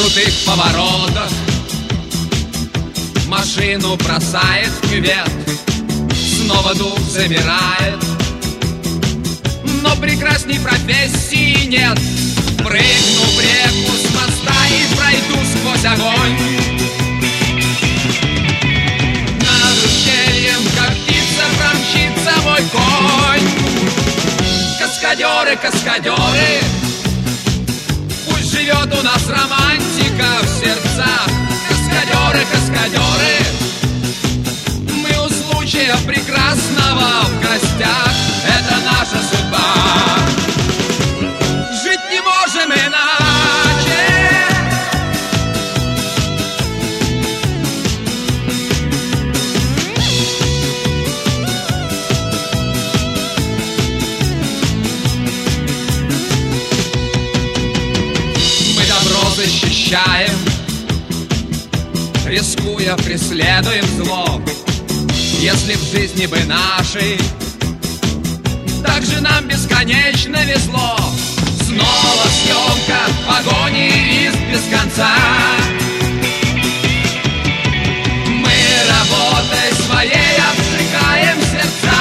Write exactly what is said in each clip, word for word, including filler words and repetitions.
крутых поворотах машину бросает в кювет, снова дух замирает, но прекрасней профессии нет. Прыгну в реку с моста и пройду сквозь огонь. Над ущельем, как птица, промчится мой конь. Каскадеры, каскадеры, пусть живет у нас романтика в сердцах. Каскадеры, каскадеры, мы у случая прекрасного в гостях. Это наша судьба. Жить не можем иначе. Мы добро защищаем, рискуя преследуем зло. Если в жизни бы нашей так же нам бесконечно везло. Снова съемка, погони, риск без конца. Мы работой своей обжигаем сердца.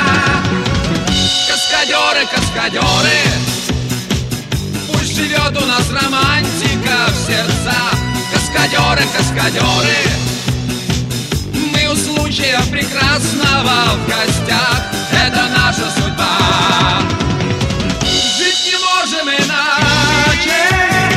Каскадеры, каскадеры, пусть живет у нас романтика в сердцах. Каскадеры, каскадеры, мы у случая прекрасного в гостях. Это наша судьба. Жить не можем иначе.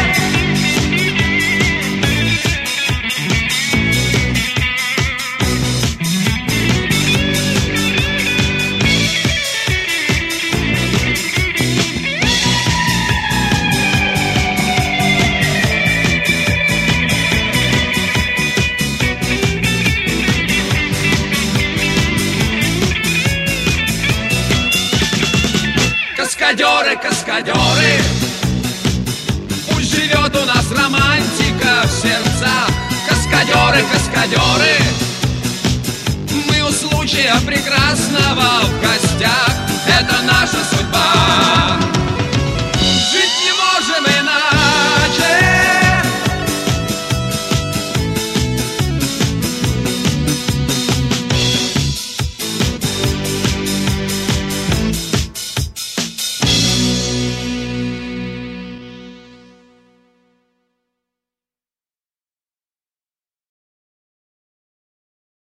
Каскадеры, каскадеры, пусть живет у нас романтика в сердцах. Каскадеры, каскадеры, мы у случая прекрасного в гостях. Это наша судьба.